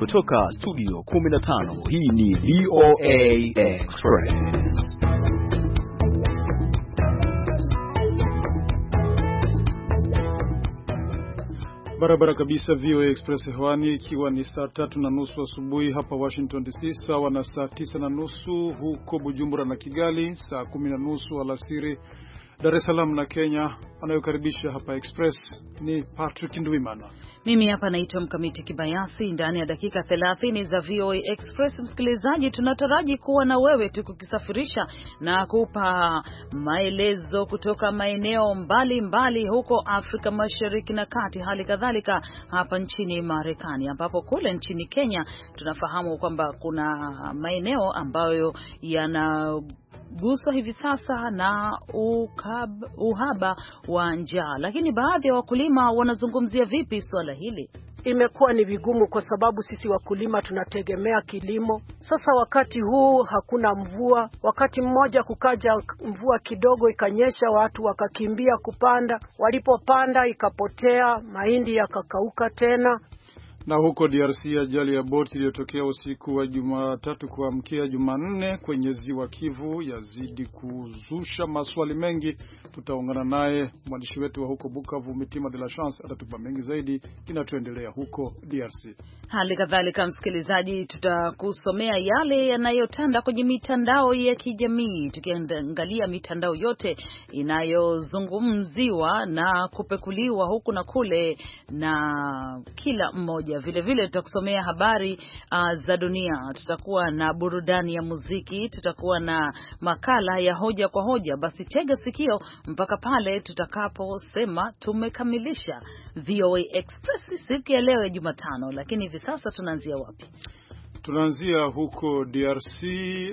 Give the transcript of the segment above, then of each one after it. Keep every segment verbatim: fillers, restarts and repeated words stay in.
kutoka studio kumi na tano, hii ni V O A Express. Barabara kabisa, V O A Express hewani, ikiwa ni saa tatu na nusu asubuhi hapa Washington D C, sawa na saa tisa na nusu huko Bujumbura na Kigali, saa kumi na nusu alasiri Dar es Salaam na Kenya. Anayokaribisha hapa Express ni Patrick Ndwimana. Mimi hapa naitwa Mkamiti Kibayasi. Ndani ya dakika thelathini za V O A Express, msikilizaji, tunataraji kuwa na wewe tukukisafirisha na kupa maelezo kutoka maeneo mbali mbali huko Afrika Mashariki na Kati, hali kadhalika hapa nchini Marekani, ambapo kule nchini Kenya tunafahamu kwamba kuna maeneo ambayo yana guswa hivi sasa na ukab, uhaba wa njaa. Lakini baadhi ya wakulima wanazungumzia vipi swala hili? Imekuwa ni vigumu kwa sababu sisi wakulima tunategemea kilimo. Sasa wakati huu hakuna mvua, wakati mmoja kukaja mvua kidogo ikanyesha, watu wakakimbia kupanda, walipopanda ikapotea, mahindi yakakauka tena. Na huko D R C, ajali ya boti iliyotokea usiku wa Jumatatu kuamkia Jumanne kwenye ziwa Kivu yazidi kuzusha maswali mengi. Tutaungana naye mwandishi wetu wa huko Bukavu, Mitima de la Chance, atatupa mengi zaidi kinachoendelea huko D R C. Hali kadhalika, msikilizaji, tutakusomea yale yanayotanda kwenye mitandao ya kijamii, tukiangalia mitandao yote inayozungumziwa na kupekuliwa huku na kule na kila mmoja. Vile vile tutakusomea habari uh, za dunia, tutakuwa na burudani ya muziki, tutakuwa na makala ya hoja kwa hoja. Basi tega sikio mpaka pale tutakaposema tumekamilisha V O A Express siku ya leo ya Jumatano. Lakini hivi sasa tunaanzia wapi? Tunaanzia huko D R C.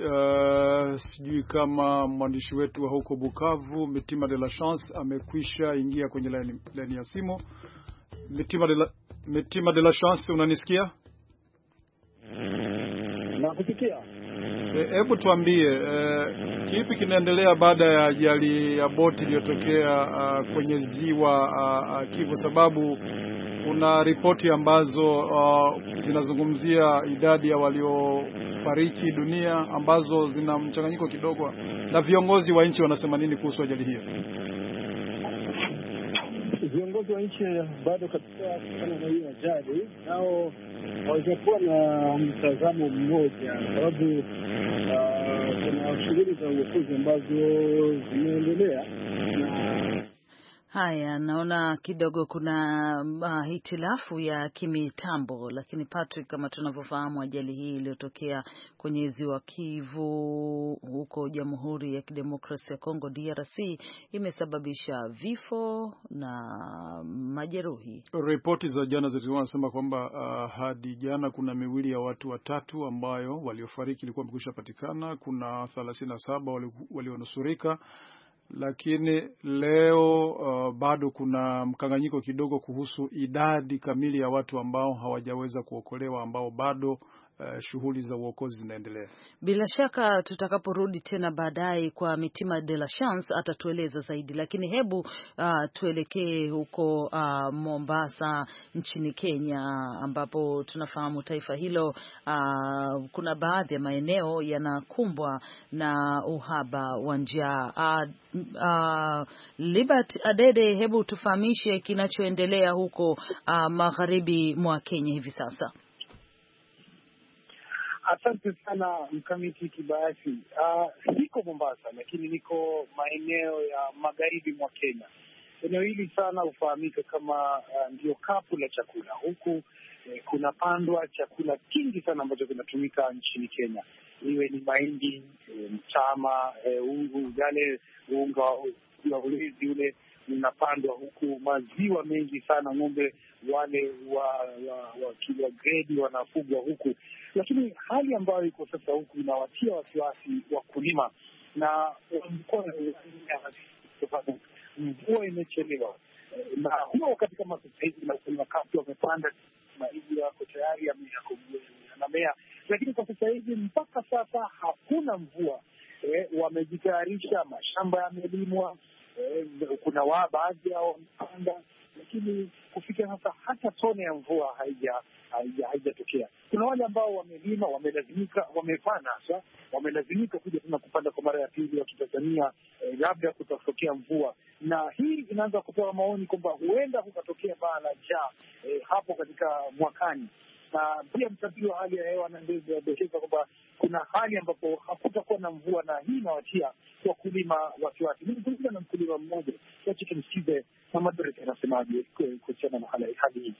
Uh, sijui kama mwandishi wetu wa huko Bukavu, Mitima de la Chance, amekwisha ingia kwenye laini, laini ya simu. Mitima de la Mitima de la Chance, unanisikia? Nakusikia. Hebu e, tuambie e, kipi kinaendelea baada ya ajali ya boti iliyotokea uh, kwenye ziwa uh, Kivu, sababu kuna ripoti ambazo uh, zinazungumzia idadi ya waliofariki dunia ambazo zina mchanganyiko kidogo, na viongozi wa nchi wanasema nini kuhusu ajali hiyo? Viongozi wa nchi bado katika kufanya na hiyo ajali, nao hawajakuwa na mtazamo mmoja, sababu uh, kuna shughuli za uokozi ambazo zimeendelea. Haya, naona kidogo kuna uh, hitilafu ya kimitambo, lakini Patrick, kama tunavyofahamu, ajali hii iliyotokea kwenye ziwa Kivu huko Jamhuri ya Kidemokrasia ya Kongo D R C imesababisha vifo na majeruhi. Ripoti za jana zinasema kwamba uh, hadi jana kuna miwili ya watu watatu ambayo waliofariki ilikuwa imekwisha patikana, kuna thelathini na saba walionusurika. Lakini leo uh, bado kuna mkanganyiko kidogo kuhusu idadi kamili ya watu ambao hawajaweza kuokolewa, ambao bado Uh, shughuli za uokozi zinaendelea. Bila shaka tutakaporudi tena baadaye kwa Mitima de la Chance atatueleza zaidi, lakini hebu uh, tuelekee huko uh, Mombasa nchini Kenya, ambapo tunafahamu taifa hilo uh, kuna baadhi ya maeneo yanakumbwa na uhaba wa njaa. Uh, uh, Libert Adede, hebu tufahamishe kinachoendelea huko uh, magharibi mwa Kenya hivi sasa. Asante sana Mkamiti Kibayasi. Uh, niko Mombasa, lakini niko maeneo ya magharibi mwa Kenya. Eneo hili sana hufahamika kama uh, ndio kapu la chakula. Huku eh, kuna pandwa chakula kingi sana ambacho kinatumika nchini Kenya. Iwe ni mahindi, eh, mtama, eh, ungu, yale unga wa ulezi ule unapandwa huku, maziwa mengi sana, ng'ombe wale wa wa, wa kila grade wanafugwa huku. Lakini hali ambayo iko sasa huku inawatia wasiwasi wakulima, na mvua imechelewa, na huwa wakati kama sasa hivi na kuna kapu wamepanda mahindi yako tayari yanamea, lakini kwa sasa hivi mpaka sasa hakuna mvua. E, wamejitayarisha, mashamba yamelimwa, e, kuna wa baadhi yao wamepanda, lakini kufikia sasa hata tone ya mvua haija haijatokea. Kuna wale ambao wamelima, wamelazimika, wamepanda sasa, wamelazimika kuja tena kupanda kwa mara ya pili, wakitazamia eh, labda kutatokea mvua, na hii inaanza kutoa maoni kwamba huenda kukatokea baa la njaa eh, hapo katika mwakani. Na pia mtabiri wa hali ya hewa anadokeza kwamba kuna hali ambapo hakutakuwa na mvua, na hii inawatia wakulima wasiwasi. Nimezungumza na mkulima mmoja, wacha tumsikize Mama Dorothy anasemaje kuhusiana na hali hii.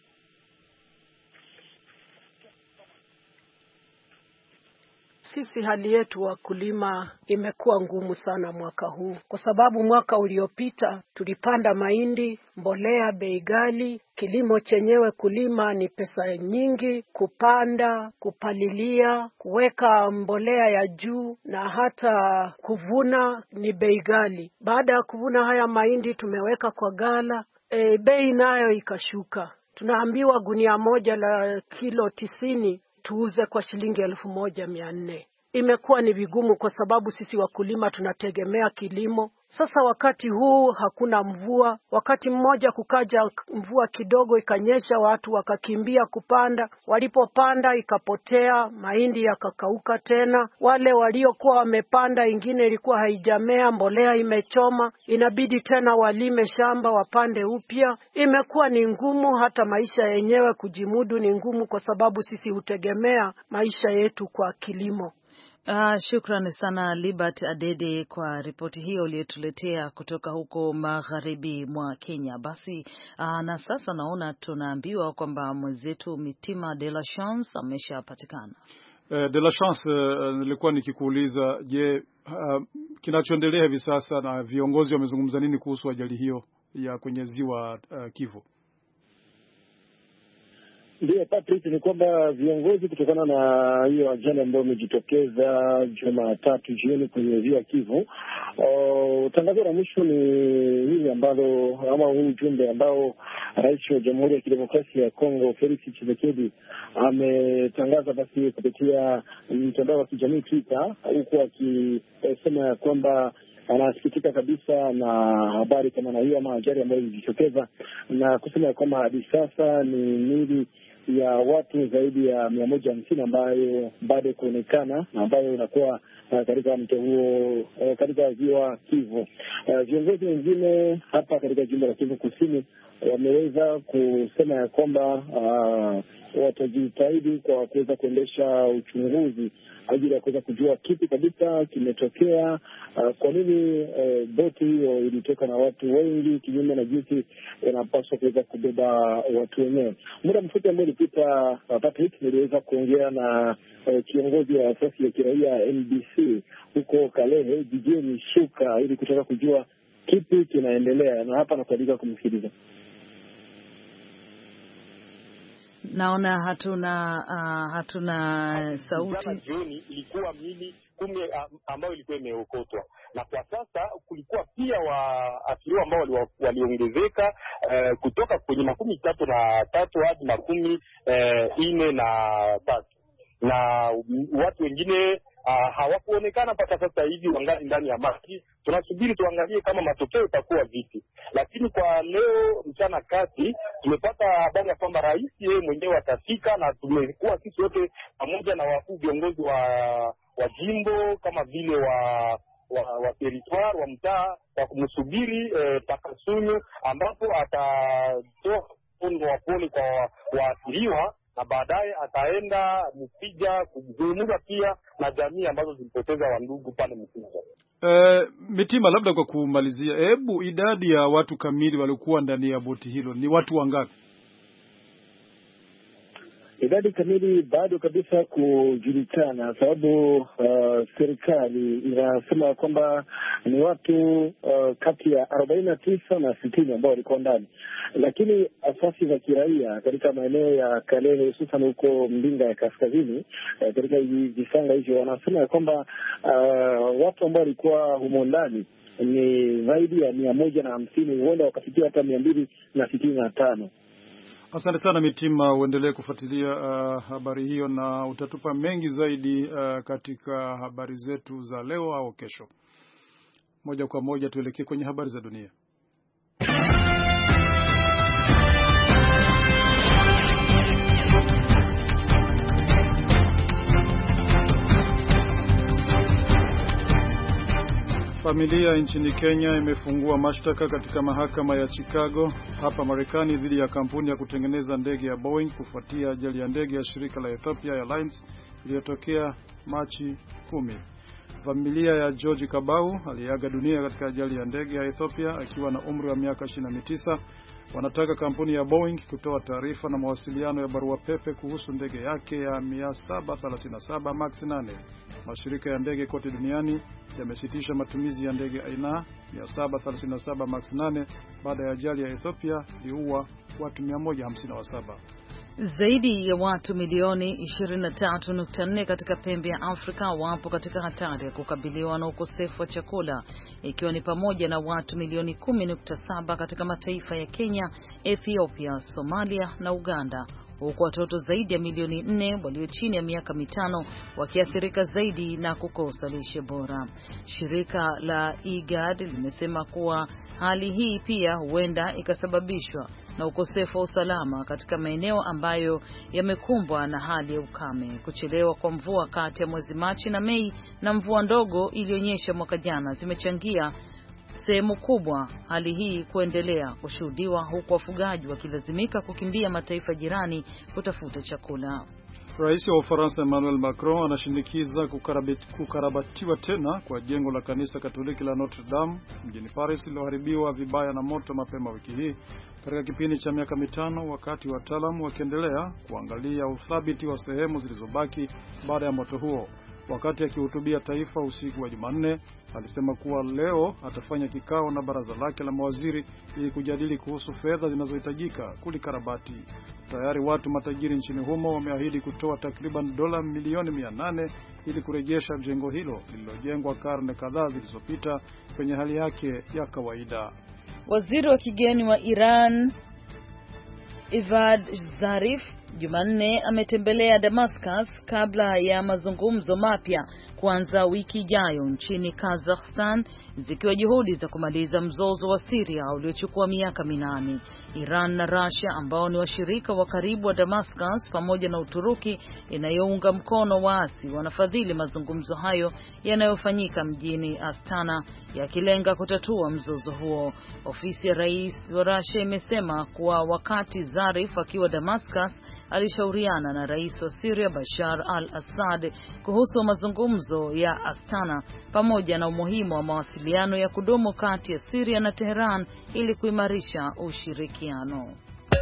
Sisi hali yetu wakulima imekuwa ngumu sana mwaka huu, kwa sababu mwaka uliopita tulipanda mahindi, mbolea bei ghali, kilimo chenyewe kulima ni pesa nyingi, kupanda, kupalilia, kuweka mbolea ya juu na hata kuvuna ni bei ghali. Baada ya kuvuna haya mahindi tumeweka kwa gala, e, bei nayo ikashuka. Tunaambiwa gunia moja la kilo tisini tuuze kwa shilingi elfu moja mia nne. Imekuwa ni vigumu kwa sababu sisi wakulima tunategemea kilimo. Sasa wakati huu hakuna mvua, wakati mmoja kukaja mvua kidogo ikanyesha, watu wakakimbia kupanda, walipopanda ikapotea, mahindi yakakauka tena. Wale waliokuwa wamepanda ingine ilikuwa haijamea, mbolea imechoma, inabidi tena walime shamba wapande upya. Imekuwa ni ngumu, hata maisha yenyewe kujimudu ni ngumu kwa sababu sisi hutegemea maisha yetu kwa kilimo. Uh, shukrani sana Libert Adede kwa ripoti hiyo uliyotuletea kutoka huko magharibi mwa Kenya. Basi uh, na sasa naona tunaambiwa kwamba mwenzetu Mitima de la Chance ameshapatikana. Uh, de la Chance, uh, nilikuwa nikikuuliza, je, uh, kinachoendelea hivi sasa na viongozi wamezungumza nini kuhusu ajali hiyo ya kwenye ziwa uh, Kivu? Ndio Patrick, ni kwamba viongozi kutokana na hiyo ajali ambayo imejitokeza Jumatatu jioni kwenye ziwa Kivu, uh, tangazo la mwisho ni hili ambalo ama huu ujumbe ambao Rais wa Jamhuri ya Kidemokrasia ya Kongo Felix Tshisekedi ametangaza basi kupitia mtandao wa kijamii Twitter, huku akisema ya kwamba anasikitika kabisa na habari kama na hiyo ama ajali ambayo ilijitokeza, na kusema kwamba hadi sasa ni mili ya watu zaidi ya mia moja hamsini ambayo bado kuonekana na ambayo inakuwa uh, katika mto huo uh, katika ziwa Kivu. Uh, viongozi wengine hapa katika jimbo la Kivu Kusini wameweza kusema ya kwamba uh, watajitahidi kwa kuweza kuendesha uchunguzi ajili ya kuweza kujua kipi kabisa kimetokea, uh, kwa nini uh, boti hiyo ilitoka na watu wengi kinyume na jinsi wanapaswa kuweza kubeba watu wenyewe. Muda mfupi ambao ulipita, uh, Patrick, niliweza kuongea na uh, kiongozi wa asasi ya kiraia N B C huko Kalehe jijini Shuka ili kutaka kujua kipi kinaendelea, na hapa nakualika kumsikiliza. Naona hatuna uh, hatuna sauti. Jana jioni ilikuwa mili kumi ambayo ilikuwa imeokotwa, na kwa sasa kulikuwa pia waathiriwa ambao waliongezeka uh, kutoka kwenye makumi tatu na tatu hadi makumi uh, ine na tatu, na watu wengine uh, hawakuonekana mpaka sasa hivi, wangali ndani ya maji. Tunasubiri tuangalie kama matokeo itakuwa vipi, lakini kwa leo mchana kati tumepata habari ya kwamba rais yeye mwenyewe atafika, na tumekuwa sisi wote pamoja na wakuu viongozi wa wa jimbo kama vile wa wa, wa territoire wa mtaa wa kumsubiri eh, Pakasunyu, ambapo atatoa mkono wa pole kwa waathiriwa, na baadaye ataenda Mupija kuzungumza pia na jamii ambazo zilipoteza wandugu pale Mupija. Uh, Mitima, labda kwa kumalizia, hebu idadi ya watu kamili walikuwa ndani ya boti hilo ni watu wangapi? Idadi kamili bado kabisa kujulikana, sababu uh, serikali inasema kwamba ni watu uh, kati ya arobaini na tisa na sitini ambao walikuwa ndani, lakini asasi za kiraia katika maeneo ya Kalehe hususan huko Mbinga ya kaskazini uh, katika visanga hivyo wanasema ya kwamba uh, watu ambao walikuwa humo ndani ni zaidi ya mia moja na hamsini, huenda wakafikia hata mia mbili na sitini na tano. Asante sana Mitima, uendelee kufuatilia uh, habari hiyo na utatupa mengi zaidi uh, katika habari zetu za leo au kesho. Moja kwa moja tuelekee kwenye habari za dunia. Familia nchini Kenya imefungua mashtaka katika mahakama ya Chicago hapa Marekani dhidi ya kampuni ya kutengeneza ndege ya Boeing kufuatia ajali ya ndege ya shirika la Ethiopia Airlines iliyotokea Machi kumi. Familia ya George Kabau aliaga dunia katika ajali ya ndege ya Ethiopia akiwa na umri wa miaka ishirini na tisa. Wanataka kampuni ya Boeing kutoa taarifa na mawasiliano ya barua pepe kuhusu ndege yake ya mia saba thelathini na saba Max nane. Mashirika ya ndege kote duniani yamesitisha matumizi ya ndege aina mia saba thelathini na saba Max nane baada ya ajali ya Ethiopia iliua watu mia moja hamsini na saba. Zaidi ya watu milioni ishirini na tatu nukta nne katika pembe ya Afrika wapo katika hatari ya kukabiliwa na ukosefu wa chakula, ikiwa ni pamoja na watu milioni kumi nukta saba katika mataifa ya Kenya, Ethiopia, Somalia na Uganda, huku watoto zaidi ya milioni nne walio chini ya miaka mitano wakiathirika zaidi na kukosa lishe bora. Shirika la I G A D limesema kuwa hali hii pia huenda ikasababishwa na ukosefu wa usalama katika maeneo ambayo yamekumbwa na hali ya ukame. Kuchelewa kwa mvua kati ya mwezi Machi na Mei na mvua ndogo iliyonyesha mwaka jana zimechangia sehemu kubwa hali hii kuendelea kushuhudiwa, huku wafugaji wakilazimika kukimbia mataifa jirani kutafuta chakula. Rais wa Ufaransa Emmanuel Macron anashinikiza kukarabatiwa tena kwa jengo la kanisa Katoliki la Notre Dame mjini Paris lililoharibiwa vibaya na moto mapema wiki hii katika kipindi cha miaka mitano, wakati wataalamu wakiendelea kuangalia uthabiti wa sehemu zilizobaki baada ya moto huo. Wakati akihutubia taifa usiku wa Jumanne, alisema kuwa leo atafanya kikao na baraza lake la mawaziri ili kujadili kuhusu fedha zinazohitajika kulikarabati. Tayari watu matajiri nchini humo wameahidi kutoa takriban dola milioni mia nane ili kurejesha jengo hilo lililojengwa karne kadhaa zilizopita kwenye hali yake ya kawaida. Waziri wa kigeni wa Iran Javad Zarif Jumanne ametembelea Damascus kabla ya mazungumzo mapya kuanza wiki ijayo nchini Kazakhstan, zikiwa juhudi za kumaliza mzozo wa Syria uliochukua miaka minane. Iran na Russia, ambao ni washirika wa karibu wa Damascus, pamoja na Uturuki inayounga mkono waasi, wanafadhili mazungumzo hayo yanayofanyika mjini Astana yakilenga kutatua mzozo huo. Ofisi ya rais wa Russia imesema kuwa wakati Zarif akiwa Damascus alishauriana na rais wa Syria Bashar al-Assad kuhusu mazungumzo ya Astana pamoja na umuhimu wa mawasiliano ya kudumu kati ya Syria na Tehran ili kuimarisha ushirikiano.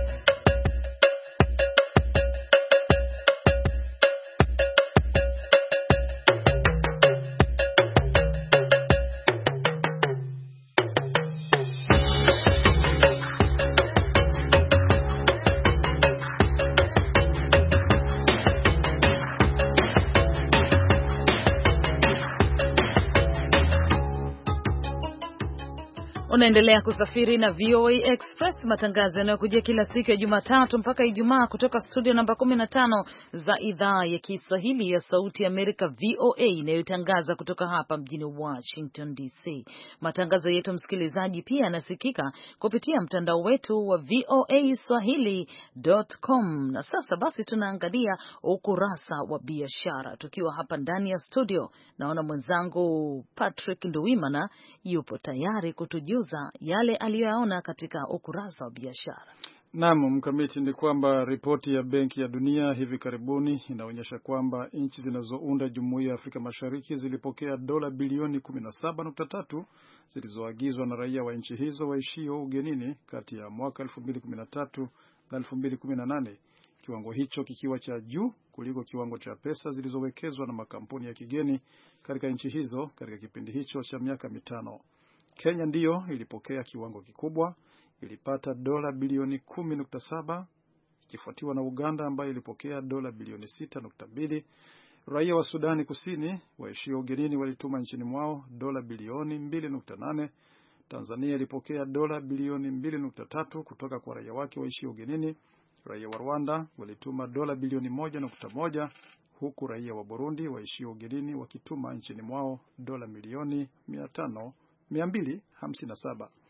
Unaendelea kusafiri na V O A Express, matangazo yanayokujia kila siku ya Jumatatu mpaka Ijumaa kutoka studio namba kumi na tano za idhaa ya Kiswahili ya Sauti ya Amerika V O A inayotangaza kutoka hapa mjini Washington D C. Matangazo yetu msikilizaji pia yanasikika kupitia mtandao wetu wa V O A swahili dot com. Na sasa basi tunaangalia ukurasa wa biashara tukiwa hapa ndani ya studio. Naona mwenzangu Patrick Nduwimana yupo tayari kutujuza yale aliyoyaona katika ukurasa wa biashara. Naam, mkamiti, ni kwamba ripoti ya Benki ya Dunia hivi karibuni inaonyesha kwamba nchi zinazounda Jumuiya ya Afrika Mashariki zilipokea dola bilioni kumi na saba nukta tatu zilizoagizwa na raia wa nchi hizo waishio ugenini kati ya mwaka elfu mbili kumi na tatu na elfu mbili kumi na nane. Kiwango hicho kikiwa cha juu kuliko kiwango cha pesa zilizowekezwa na makampuni ya kigeni katika nchi hizo katika kipindi hicho cha miaka mitano. Kenya ndiyo ilipokea kiwango kikubwa, ilipata dola bilioni kumi nukta saba, ikifuatiwa na Uganda ambayo ilipokea dola bilioni sita nukta mbili. Raia wa Sudani Kusini waishio ugenini walituma nchini mwao dola bilioni mbili nukta nane. Tanzania ilipokea dola bilioni mbili nukta tatu kutoka kwa raia wake waishio ugenini. Raia wa Rwanda walituma dola bilioni moja nukta moja, huku raia wa Burundi waishio ugenini wakituma nchini mwao dola milioni mia mbili hamsini na saba.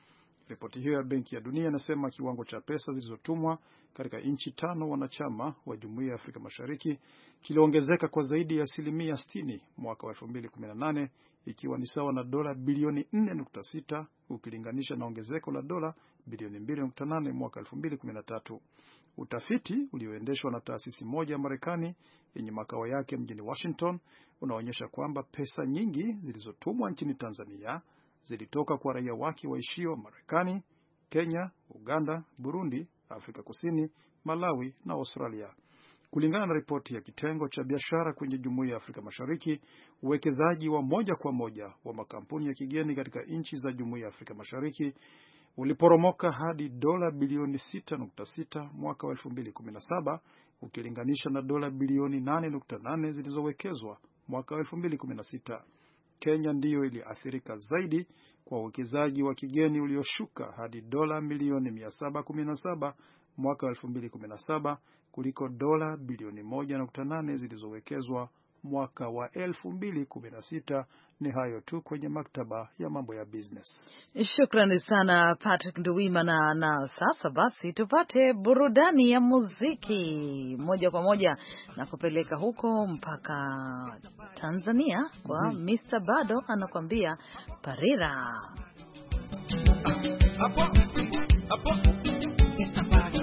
Ripoti hiyo ya Benki ya Dunia inasema kiwango cha pesa zilizotumwa katika nchi tano wanachama wa Jumuiya ya Afrika Mashariki kiliongezeka kwa zaidi ya asilimia sitini mwaka wa elfu mbili kumi na nane, ikiwa ni sawa na dola bilioni nne nukta sita ukilinganisha na ongezeko la dola bilioni mbili nukta nane mwaka elfu mbili kumi na tatu. Utafiti ulioendeshwa na taasisi moja ya Marekani yenye makao yake mjini Washington unaonyesha kwamba pesa nyingi zilizotumwa nchini Tanzania zilitoka kwa raia wake waishio Marekani, Kenya, Uganda, Burundi, Afrika Kusini, Malawi na Australia. Kulingana na ripoti ya kitengo cha biashara kwenye Jumuiya ya Afrika Mashariki, uwekezaji wa moja kwa moja wa makampuni ya kigeni katika nchi za Jumuiya ya Afrika Mashariki uliporomoka hadi dola bilioni sita nukta sita mwaka wa elfu mbili kumi na saba ukilinganisha na dola bilioni nane nukta nane zilizowekezwa mwaka wa elfu mbili kumi na sita. Kenya ndiyo iliathirika zaidi kwa uwekezaji wa kigeni ulioshuka hadi dola milioni mia saba kumi na saba mwaka wa elfu mbili kumi na saba kuliko dola bilioni moja nukta nane zilizowekezwa mwaka wa elfu mbili kumi na sita. Ni hayo tu kwenye maktaba ya mambo ya business. Shukrani sana Patrick Nduwimana, na sasa basi tupate burudani ya muziki moja kwa moja na kupeleka huko mpaka Tanzania kwa mm-hmm. mister Bado anakuambia Parira. Hapo hapo mister Bado.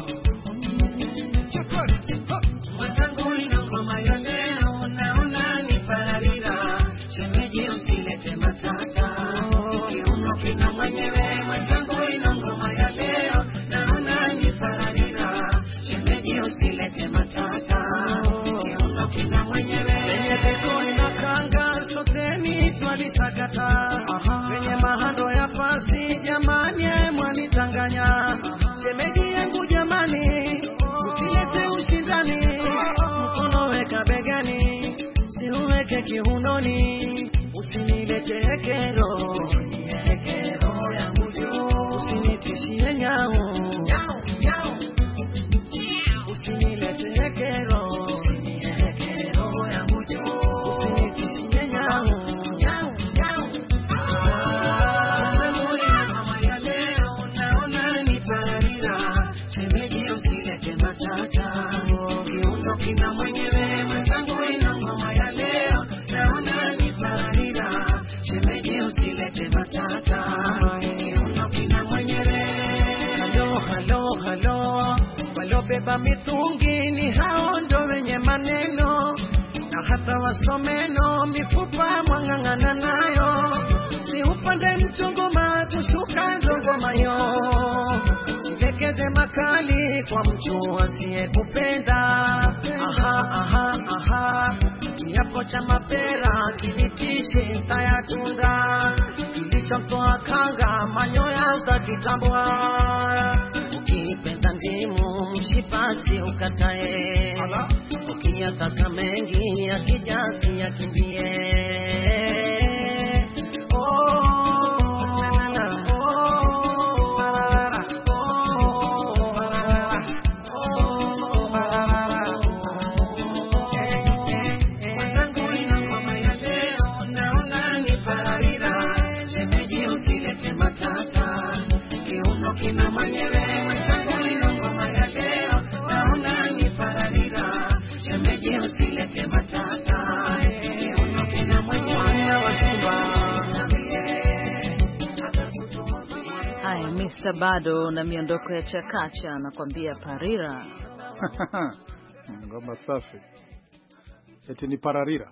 Kwenye mahando ya pasi jamani mwanitanganya. Shemeji yangu jamani, usilete ushindani. Mkono weka begani, usiweke kiunoni. Usinilete kero, kero yangu jo. Usinitishie nyao, nyao. Usinilete kero, kero yangu jo. Usinitishie nyao. Beba mitungi ni hao ndo wenye maneno, na hata wasomeno mifupa mwang'ang'ana nayo. Si upande mchongoma tushuka ndongoma yo, silekeze makali kwa mtu asiye kupenda. Aha, aha, aha, kiapo cha mapera kinitishe tayatunda. Kilichomtoa kanga manyoya za kitambua. Ukipenda ndimu mshipati ukatae, ukiyataka mengi ya kijasi ya kimbie. Bado na miondoko ya chakacha nakwambia Parira. Ngoma safi. Eti ni Pararira.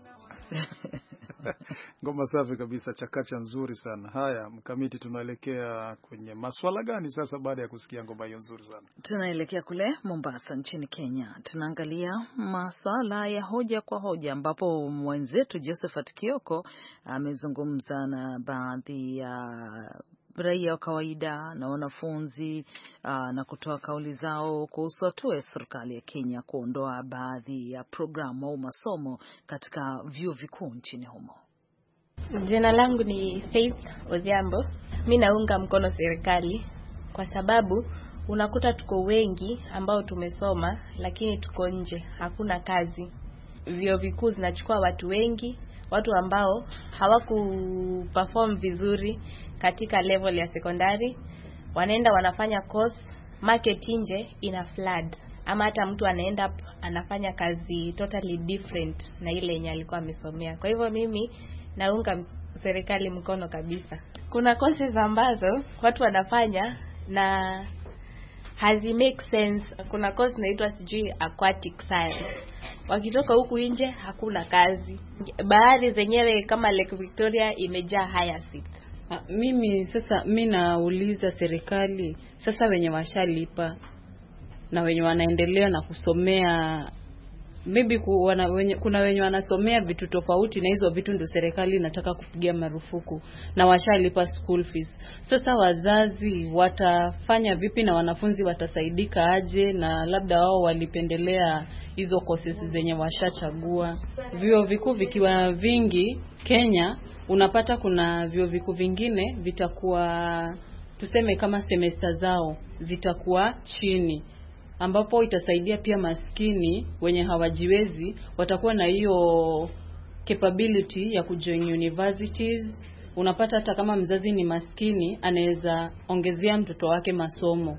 Ngoma safi kabisa, chakacha nzuri sana. Haya, Mkamiti, tunaelekea kwenye maswala gani sasa baada ya kusikia ngoma hiyo nzuri sana? Tunaelekea kule Mombasa nchini Kenya. Tunaangalia maswala ya hoja kwa hoja, ambapo mwenzetu Josephat Kioko amezungumza na baadhi ya raia wa kawaida na wanafunzi uh, na kutoa kauli zao kuhusu hatua ya serikali ya Kenya kuondoa baadhi ya programu au masomo katika vyuo vikuu nchini humo. Jina langu ni Faith Odhiambo. Mimi naunga mkono serikali kwa sababu unakuta tuko wengi ambao tumesoma lakini tuko nje, hakuna kazi. Vyuo vikuu zinachukua watu wengi, watu ambao hawaku perform vizuri katika level ya sekondari, wanaenda wanafanya course, market nje ina flood, ama hata mtu anaenda anafanya kazi totally different na ile yenye alikuwa amesomea. Kwa hivyo mimi naunga serikali mkono kabisa. Kuna courses ambazo watu wanafanya na hazi make sense. Kuna course inaitwa sijui aquatic science. Wakitoka huku nje hakuna kazi. Bahari zenyewe kama Lake Victoria imejaa hyacinth. Mimi sasa mimi nauliza serikali, sasa wenye washalipa na wenye wanaendelea na kusomea, maybe kuna wenye, kuna wenye wanasomea vitu tofauti na hizo vitu ndio serikali inataka kupigia marufuku na washalipa school fees. Sasa wazazi watafanya vipi na wanafunzi watasaidika aje, na labda wao walipendelea hizo courses zenye washachagua. Vyuo vikuu vikiwa vingi Kenya, unapata kuna vyuo vikuu vingine vitakuwa tuseme kama semester zao zitakuwa chini, ambapo itasaidia pia maskini wenye hawajiwezi watakuwa na hiyo capability ya kujoin universities. Unapata hata kama mzazi ni maskini anaweza ongezea mtoto wake masomo.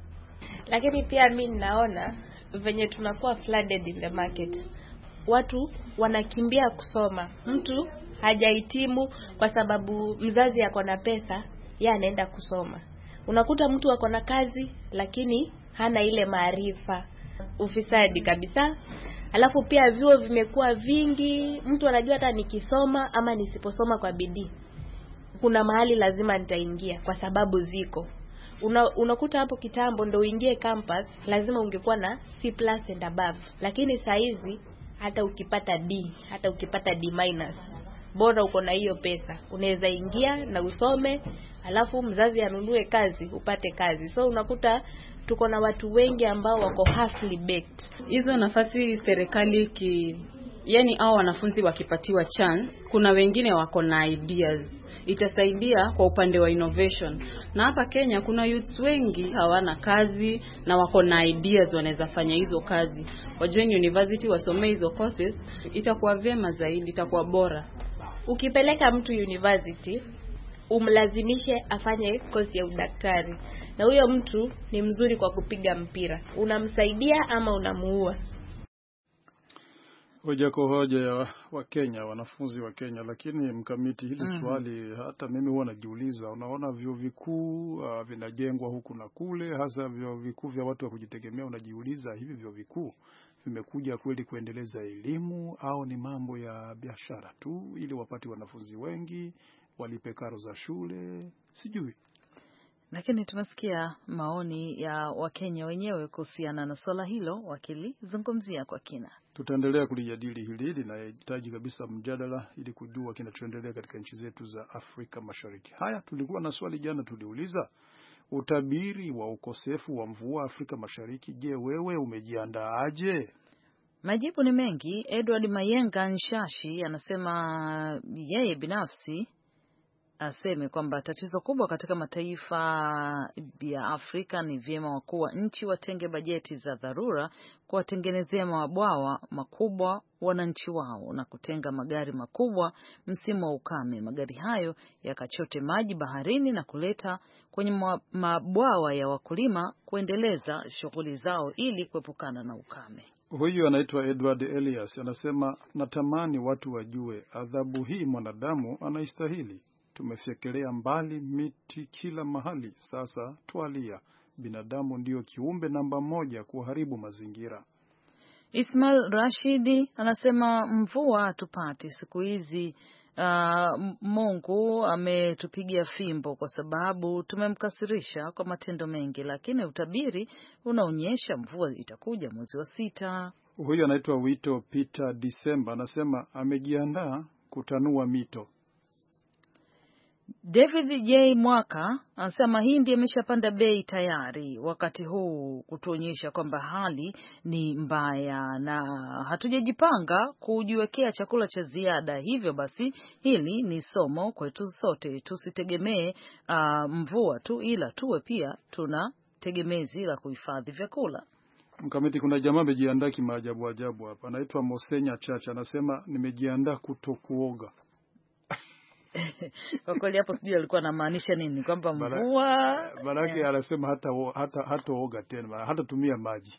Lakini pia mimi ninaona venye tunakuwa flooded in the market, watu wanakimbia kusoma. Mtu hajahitimu kwa sababu mzazi yako na pesa, yeye anaenda kusoma. Unakuta mtu ako na kazi lakini hana ile maarifa. Ufisadi kabisa. Alafu pia vyuo vimekuwa vingi, mtu anajua hata nikisoma ama nisiposoma kwa bidii kuna mahali lazima nitaingia kwa sababu ziko. Una, unakuta hapo kitambo ndo uingie campus lazima ungekuwa na C plus and above. Lakini saa hizi hata ukipata D, hata ukipata D minus, bora uko na hiyo pesa, unaweza ingia na usome, alafu mzazi anunue kazi, upate kazi. So unakuta tuko na watu wengi ambao wako halfly baked. Hizo nafasi serikali ki yani hao wanafunzi wakipatiwa chance, kuna wengine wako na ideas, itasaidia kwa upande wa innovation. Na hapa Kenya kuna youths wengi hawana kazi na wako na ideas, wanaweza fanya hizo kazi. Wajoin university wasome hizo courses, itakuwa vyema zaidi, itakuwa bora. Ukipeleka mtu university umlazimishe afanye kozi ya udaktari, na huyo mtu ni mzuri kwa kupiga mpira, unamsaidia ama unamuua? Hoja kwa hoja ya wa Kenya, wanafunzi wa Kenya. Lakini mkamiti hili mm-hmm. swali hata mimi huwa najiuliza, unaona vyuo vikuu uh, vinajengwa huku na kule, hasa vyuo vikuu vya watu wa kujitegemea. Unajiuliza hivi vyuo vikuu vimekuja kweli kuendeleza elimu au ni mambo ya biashara tu ili wapate wanafunzi wengi, walipe karo za shule, sijui. Lakini tumesikia maoni ya Wakenya wenyewe kuhusiana na swala hilo, wakilizungumzia kwa kina. Tutaendelea kulijadili hili, linahitaji kabisa mjadala ili kujua kinachoendelea katika nchi zetu za Afrika Mashariki. Haya, tulikuwa na swali jana, tuliuliza utabiri wa ukosefu wa mvua Afrika Mashariki. Je, wewe umejiandaaje? Majibu ni mengi. Edward Mayenga Nshashi anasema yeye binafsi aseme kwamba tatizo kubwa katika mataifa ya Afrika ni vyema wakuu wa nchi watenge bajeti za dharura kuwatengenezea mabwawa makubwa wananchi wao na kutenga magari makubwa msimu wa ukame. Magari hayo yakachote maji baharini na kuleta kwenye mabwawa ya wakulima kuendeleza shughuli zao ili kuepukana na ukame. Huyu anaitwa Edward Elias, anasema natamani watu wajue adhabu hii mwanadamu anaistahili. Tumefyekelea mbali miti kila mahali, sasa twalia. Binadamu ndio kiumbe namba moja kuharibu mazingira. Ismail Rashidi anasema mvua tupati siku hizi. Uh, Mungu ametupigia fimbo kwa sababu tumemkasirisha kwa matendo mengi, lakini utabiri unaonyesha mvua itakuja mwezi wa sita. Huyu anaitwa Wito Peter December, anasema amejiandaa kutanua mito. David J Mwaka anasema mahindi yameshapanda bei tayari wakati huu, kutuonyesha kwamba hali ni mbaya na hatujajipanga kujiwekea chakula cha ziada. Hivyo basi hili ni somo kwetu sote, tusitegemee uh, mvua tu, ila tuwe pia tuna tegemezi la kuhifadhi vyakula. Mkamiti, kuna jamaa amejiandaa kimaajabu ajabu hapa, anaitwa Mosenya Chacha, anasema nimejiandaa kutokuoga. Kwa kweli hapo sijui alikuwa anamaanisha nini, kwamba mvua manake yeah. Anasema hata hata hata oga tena, hata tumia maji.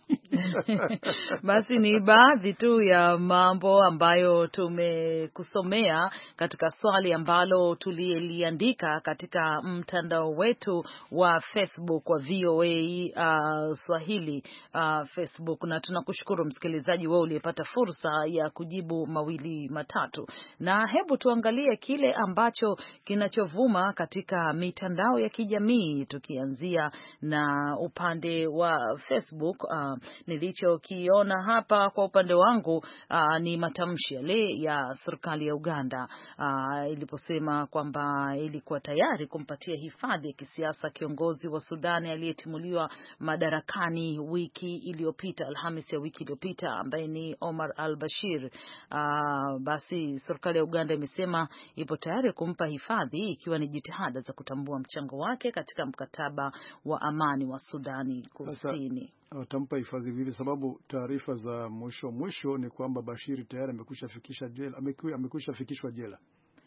Basi ni baadhi tu ya mambo ambayo tumekusomea katika swali ambalo tuliliandika katika mtandao wetu wa Facebook wa V O A uh, Swahili uh, Facebook, na tunakushukuru msikilizaji wewe uliyepata fursa ya kujibu mawili matatu. Na hebu tuangalie kile ambacho kinachovuma katika mitandao ya kijamii, tukianzia na upande wa Facebook. Uh, nilichokiona hapa kwa upande wangu uh, ni matamshi yale ya serikali ya Uganda uh, iliposema kwamba ilikuwa tayari kumpatia hifadhi ya kisiasa kiongozi wa Sudani aliyetimuliwa madarakani wiki iliyopita, Alhamisi ya wiki iliyopita, ambaye ni Omar al-Bashir. Uh, basi serikali ya Uganda imesema ipo tayari kumpa hifadhi ikiwa ni jitihada za kutambua mchango wake katika mkataba wa amani wa Sudani Kusini. Watampa hifadhi vipi? Sababu taarifa za mwisho mwisho ni kwamba Bashir tayari amekwisha fikisha jela, amekwisha fikishwa jela.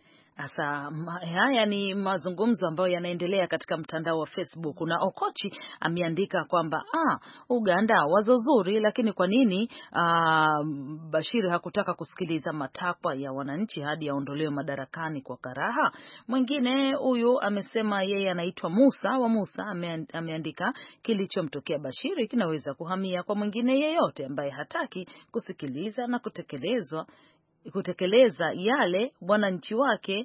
Sasa haya ni mazungumzo ambayo yanaendelea katika mtandao wa Facebook, na Okochi ameandika kwamba ah, Uganda wazo zuri, lakini kwa nini ah, Bashir hakutaka kusikiliza matakwa ya wananchi hadi aondolewe madarakani kwa karaha? Mwingine huyu amesema, yeye anaitwa Musa wa Musa, ameandika kilichomtokea Bashir kinaweza kuhamia kwa mwingine yeyote ambaye hataki kusikiliza na kutekelezwa kutekeleza yale wananchi wake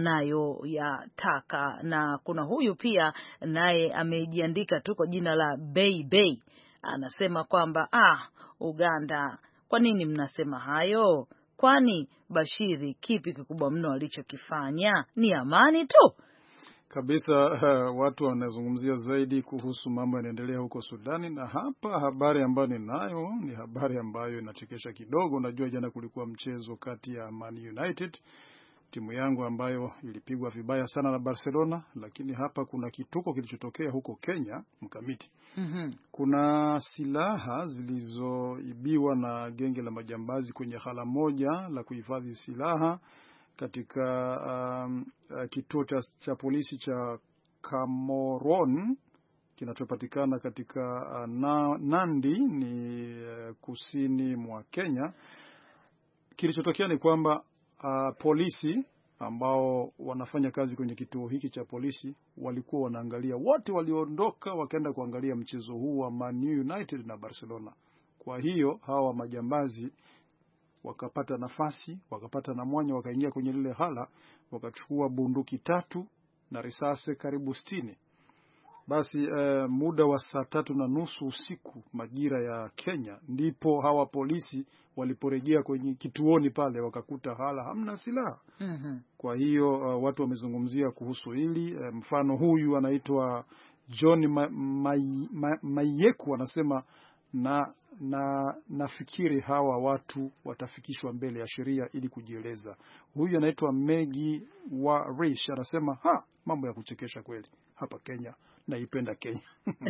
wanayoyataka. Na kuna huyu pia naye amejiandika tu kwa jina la Bay Bay, anasema kwamba ah, Uganda, kwa nini mnasema hayo? Kwani Bashiri kipi kikubwa mno alichokifanya? Ni amani tu kabisa. Uh, watu wanazungumzia zaidi kuhusu mambo yanaendelea huko Sudani, na hapa habari ambayo ninayo ni habari ambayo inachekesha kidogo. Unajua jana kulikuwa mchezo kati ya Man United, timu yangu ambayo ilipigwa vibaya sana na Barcelona, lakini hapa kuna kituko kilichotokea huko Kenya, mkamiti. Mm-hmm. Kuna silaha zilizoibiwa na genge la majambazi kwenye hala moja la kuhifadhi silaha katika um, uh, kituo cha, cha polisi cha Kamoron kinachopatikana katika uh, na, Nandi ni uh, kusini mwa Kenya. Kilichotokea ni kwamba uh, polisi ambao wanafanya kazi kwenye kituo hiki cha polisi walikuwa wanaangalia, wote waliondoka wakaenda kuangalia mchezo huu wa Man United na Barcelona. Kwa hiyo hawa majambazi wakapata nafasi, wakapata na mwanya, wakaingia kwenye lile hala, wakachukua bunduki tatu na risasi karibu sitini. Basi eh, muda wa saa tatu na nusu usiku majira ya Kenya ndipo hawa polisi waliporejea kwenye kituoni pale, wakakuta hala hamna silaha. Mm-hmm. Kwa hiyo uh, watu wamezungumzia kuhusu hili. Uh, mfano huyu anaitwa John Ma- Ma- Ma- Mayeku anasema na na nafikiri hawa watu watafikishwa mbele ya sheria ili kujieleza. Huyu anaitwa Megi wa Rish anasema ha, mambo ya kuchekesha kweli hapa Kenya, naipenda Kenya.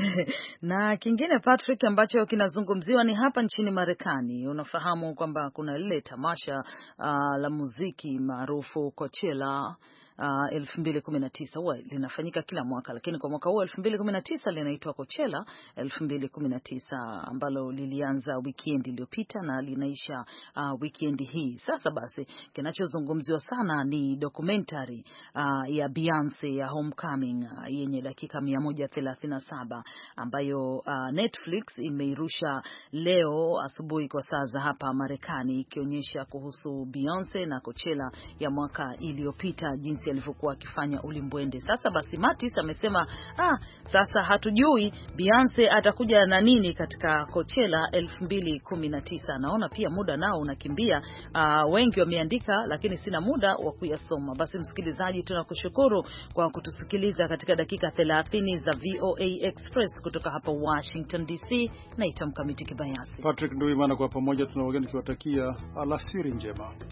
Na kingine Patrick ambacho kinazungumziwa ni hapa nchini Marekani. Unafahamu kwamba kuna lile tamasha uh, la muziki maarufu Coachella Uh, elfu mbili kumi na tisa huwa linafanyika kila mwaka, lakini kwa mwaka huu elfu mbili kumi na tisa linaitwa Coachella elfu mbili kumi na tisa, ambalo lilianza weekend iliyopita na linaisha uh, weekend hii. Sasa basi kinachozungumziwa sana ni documentary uh, ya Beyonce ya Homecoming uh, yenye dakika mia moja thelathini na saba ambayo uh, Netflix imeirusha leo asubuhi kwa saa za hapa Marekani, ikionyesha kuhusu Beyonce na Coachella ya mwaka iliyopita, jinsi alivyokuwa akifanya ulimbwende. Sasa basi Matis amesema ah, sasa hatujui Beyonce atakuja na nini katika Coachella elfu mbili kumi na tisa. Naona pia muda nao unakimbia. Uh, wengi wameandika lakini sina muda wa kuyasoma. Basi msikilizaji, tunakushukuru kwa kutusikiliza katika dakika thelathini za V O A Express kutoka hapa Washington D C. Naitwa Mkamiti Kibayasi. Patrick Nduimana, kwa pamoja tunawageni tukiwatakia alasiri njema.